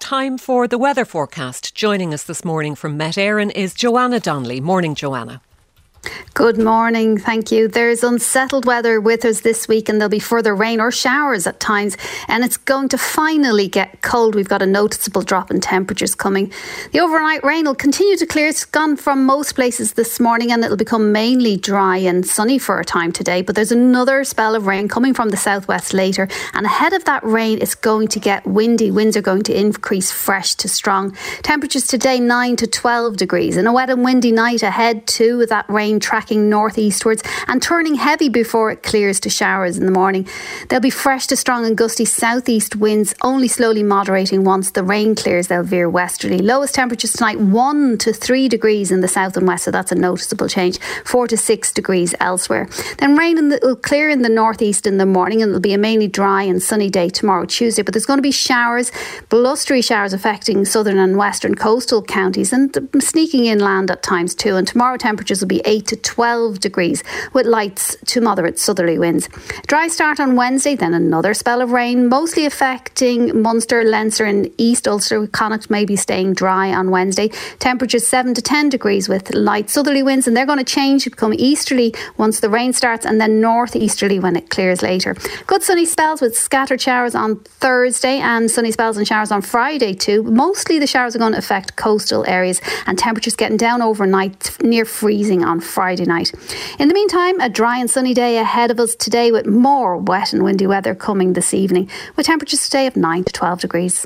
time for the weather forecast. Joining us this morning from Met Éireann is Joanna Donnelly. Morning, Joanna. Good morning, thank you. There's unsettled weather with us this week and there'll be further rain or showers at times, and it's going to finally get cold. We've got a noticeable drop in temperatures coming. The overnight rain will continue to clear. It's gone from most places this morning and it'll become mainly dry and sunny for a time today, but there's another spell of rain coming from the southwest later, and ahead of that rain it's going to get windy. Winds are going to increase fresh to strong. Temperatures today 9 to 12 degrees and a wet and windy night ahead too, with that rain tracking northeastwards and turning heavy before it clears to showers in the morning. They'll be fresh to strong and gusty southeast winds, only slowly moderating once the rain clears. They'll veer westerly. Lowest temperatures tonight 1 to 3 degrees in the south and west, so that's a noticeable change. 4 to 6 degrees elsewhere. Then rain will clear in the northeast in the morning, and it'll be a mainly dry and sunny day tomorrow, Tuesday, but there's going to be showers, blustery showers affecting southern and western coastal counties and sneaking inland at times too. And tomorrow temperatures will be 8 to 12 degrees with lights to moderate southerly winds. Dry start on Wednesday, then another spell of rain, mostly affecting Munster, Leinster and East Ulster. Connacht may be staying dry on Wednesday. Temperatures 7 to 10 degrees with light southerly winds, and they're going to change to become easterly once the rain starts, and then northeasterly when it clears later. Good sunny spells with scattered showers on Thursday and sunny spells and showers on Friday too. Mostly the showers are going to affect coastal areas, and temperatures getting down overnight near freezing on Friday night. In the meantime, a dry and sunny day ahead of us today with more wet and windy weather coming this evening, with temperatures today of 9 to 12 degrees.